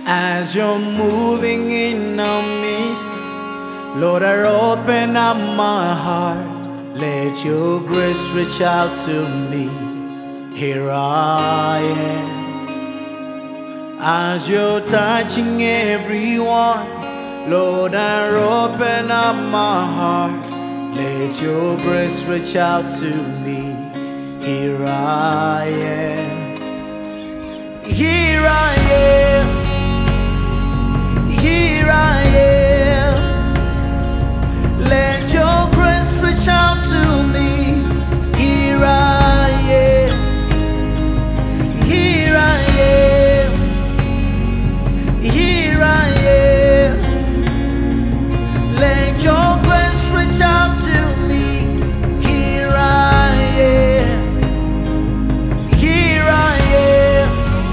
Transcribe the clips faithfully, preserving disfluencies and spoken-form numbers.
As you're moving in our midst, Lord, I open up my heart. Let your grace reach out to me. Here I am. As you're touching everyone, Lord, I open up my heart. Let your grace reach out to me. Here I am. Here I am. Here I am. Let your grace reach out to me. Here I am. Here I am. Here I am. Let your grace reach out to me. Here I am. Here I am.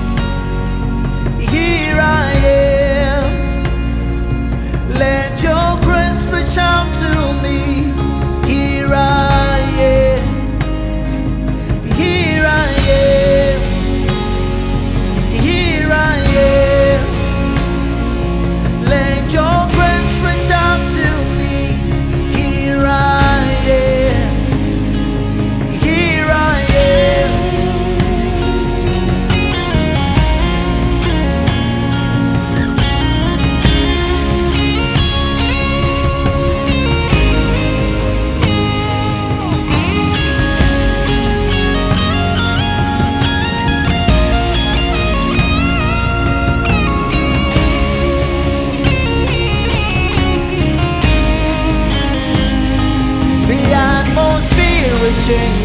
Here I am. Let your grace reach out to me. Here I am. Here I am. Here I am. Let your grace reach out to me. Here I am. Here I am. The atmosphere is changing.